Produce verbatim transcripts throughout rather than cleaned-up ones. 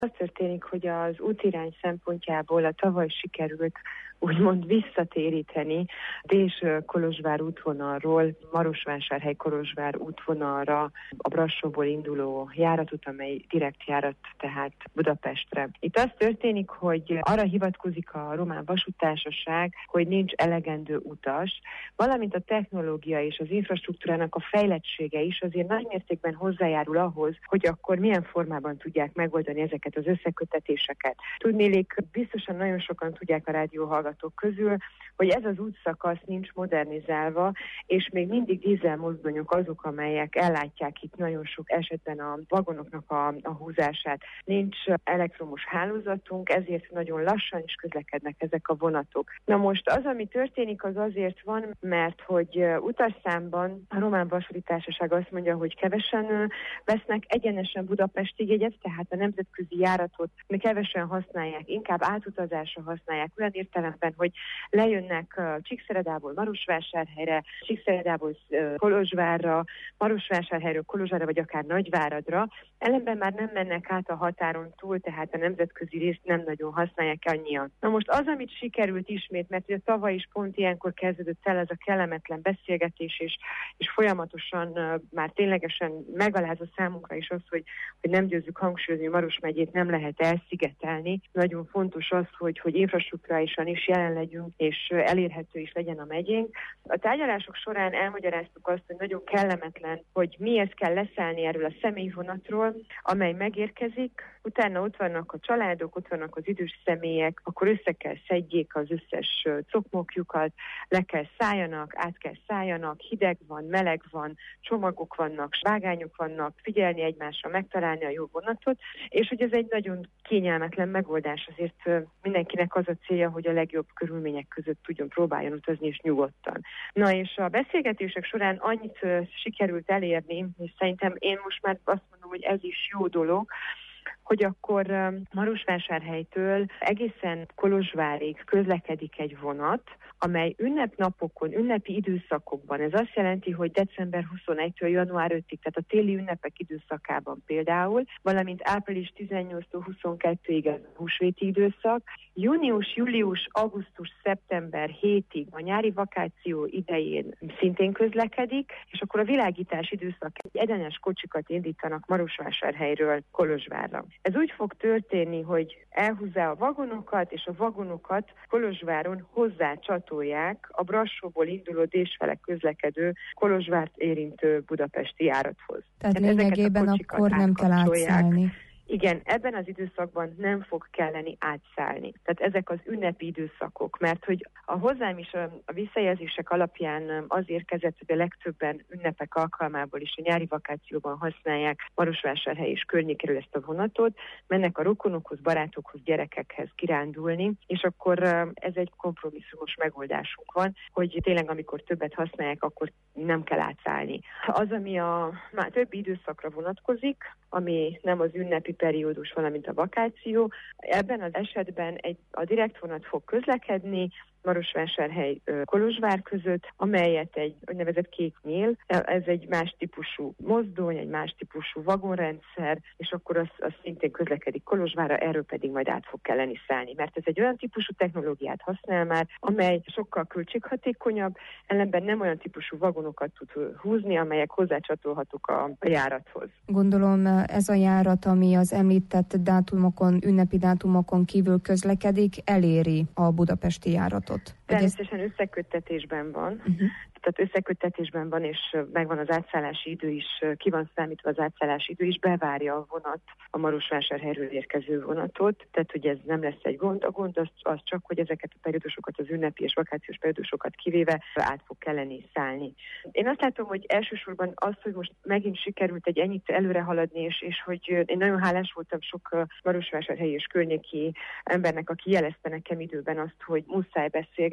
Az történik, hogy az útirány szempontjából a tavaly sikerült úgymond visszatéríteni Dés-Kolozsvár útvonalról Marosvásárhely-Kolozsvár útvonalra a Brassóból induló járatot, amely direkt járat tehát Budapestre. Itt az történik, hogy arra hivatkozik a Román Vasúttársaság, hogy nincs elegendő utas, valamint a technológia és az infrastruktúrának a fejlettsége is azért nagy mértékben hozzájárul ahhoz, hogy akkor milyen formában tudják megoldani ezeket az összeköttetéseket. Tudnélik, biztosan nagyon sokan tudják a rádióhallgatók közül, hogy ez az útszakasz nincs modernizálva, és még mindig dízelmozdonyok azok, amelyek ellátják itt nagyon sok esetben a vagonoknak a, a húzását. Nincs elektromos hálózatunk, ezért nagyon lassan is közlekednek ezek a vonatok. Na most az, ami történik, az azért van, mert hogy utasszámban a Román Vasúti Társaság azt mondja, hogy kevesen vesznek egyenesen Budapestig jegyet, tehát a nemzetközi járatot kevesen használják, inkább átutazásra használják, olyan értelemben, hogy lejönnek Csíkszeredából Marosvásárhelyre, Csíkszeredából Kolozsvárra, Marosvásárhelyről Kolozsvárra, vagy akár Nagyváradra. Ellenben már nem mennek át a határon túl, tehát a nemzetközi részt nem nagyon használják annyian. Na most az, amit sikerült ismét, mert ugye tavaly is pont ilyenkor kezdődött el ez a kellemetlen beszélgetés, és, és folyamatosan uh, már ténylegesen megalázó számunkra is az, hogy, hogy nem győzzük hangsúlyozni, hogy Maros megyét nem lehet elszigetelni. Nagyon fontos az, hogy, hogy infrastruktúrálisan is jelen legyünk, és elérhető is legyen a megyénk. A tárgyalások során elmagyaráztuk azt, hogy nagyon kellemetlen, hogy miért kell leszállni erről a személyvonatról, amely megérkezik, utána ott vannak a családok, ott vannak az idős személyek, akkor össze kell szedjék az összes cokmokjukat, le kell szálljanak, át kell szálljanak, hideg van, meleg van, csomagok vannak, vágányok vannak, figyelni egymásra, megtalálni a jó vonatot, és hogy ez egy nagyon kényelmetlen megoldás, azért mindenkinek az a célja, hogy a legjobb körülmények között tudjon próbáljon utazni és nyugodtan. Na és a beszélgetések során annyit uh, sikerült elérni, és szerintem én most már azt mondom, hogy ez is jó dolog, hogy akkor uh, Marosvásárhelytől egészen Kolozsvárig közlekedik egy vonat, amely ünnepnapokon, ünnepi időszakokban, ez azt jelenti, hogy december huszonegyedikétől január ötödikéig, tehát a téli ünnepek időszakában például, valamint április tizennyolcadikától huszonkettedikéig a húsvéti időszak, június, július, augusztus, szeptember hétig a nyári vakáció idején szintén közlekedik, és akkor a világítás időszak egyenes kocsikat indítanak Marosvásárhelyről Kolozsvárra. Ez úgy fog történni, hogy elhúzzák a vagonokat, és a vagonokat Kolozsváron hozzá csatolják a Brassóból induló désfele közlekedő Kolozsvárt érintő budapesti járathoz. Tehát, Tehát lényegében akkor nem kell átszállni. Igen, ebben az időszakban nem fog kelleni átszállni. Tehát ezek az ünnepi időszakok, mert hogy a hozzám is a, a visszajelzések alapján az érkezett, hogy a legtöbben ünnepek alkalmából is a nyári vakációban használják Marosvásárhely és környékéről ezt a vonatot, mennek a rokonokhoz, barátokhoz, gyerekekhez kirándulni, és akkor ez egy kompromisszumos megoldásunk van, hogy tényleg amikor többet használják, akkor nem kell átszállni. Az, ami a már többi időszakra vonatkozik, ami nem az ünnepi periódus, valamint a vakáció, ebben az esetben egy, a direkt vonat fog közlekedni Marosvásárhely Kolozsvár között, amelyet egy úgynevezett kék nyíl, ez egy más típusú mozdony, egy más típusú vagonrendszer, és akkor az, az szintén közlekedik Kolozsvárra, erről pedig majd át fog kelleni szállni, mert ez egy olyan típusú technológiát használ már, amely sokkal költséghatékonyabb, ellenben nem olyan típusú vagonokat tud húzni, amelyek hozzácsatolhatók a, a járathoz. Gondolom ez a járat, ami az említett dátumokon, ünnepi dátumokon kívül közlekedik, eléri a budapesti járatot. Természetesen összeköttetésben van, uh-huh. tehát összeköttetésben van, és megvan az átszállási idő is, ki van számítva az átszállási idő is, bevárja a vonat a Marosvásárhelyről érkező vonatot, tehát hogy ez nem lesz egy gond. A gond az, az csak, hogy ezeket a periódusokat, az ünnepi és vakációs periódusokat kivéve át fog kelleni szállni. Én azt látom, hogy elsősorban az, hogy most megint sikerült egy ennyit előre haladni, és, és hogy én nagyon hálás voltam sok Marosvásárhelyi és környéki embernek, aki jelezte nekem időben azt, hogy muszáj beszélgetni,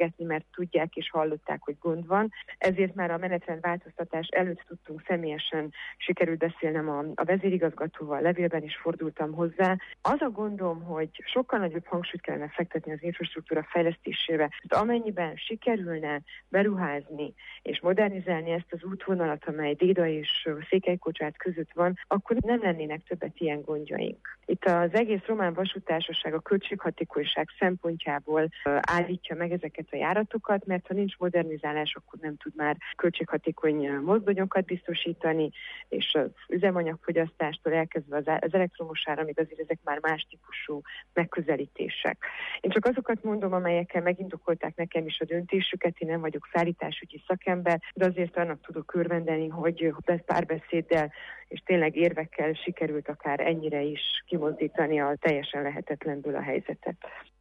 beszélgetni, mert tudják és hallották, hogy gond van. Ezért már a menetrendváltoztatás előtt tudtunk személyesen, sikerült beszélnem a, a vezérigazgatóval, levélben is fordultam hozzá. Az a gondom, hogy sokkal nagyobb hangsúlyt kellene fektetni az infrastruktúra fejlesztésére. Amennyiben sikerülne beruházni és modernizálni ezt az útvonalat, amely Déda és Székelykocsát között van, akkor nem lennének többet ilyen gondjaink. Itt az egész román vasúttársaság a költséghatékonyság szempontjából állítja meg ezeket a járatokat, mert ha nincs modernizálás, akkor nem tud már költséghatékony mozdonyokat biztosítani, és az üzemanyagfogyasztástól elkezdve az elektromos áramig azért ezek már más típusú megközelítések. Én csak azokat mondom, amelyekkel megindokolták nekem is a döntésüket, én nem vagyok szállításügyi szakember, de azért annak tudok örvendeni, hogy párbeszéddel és tényleg érvekkel sikerült akár ennyire is kimozdítani a teljesen lehetetlenből a helyzetet.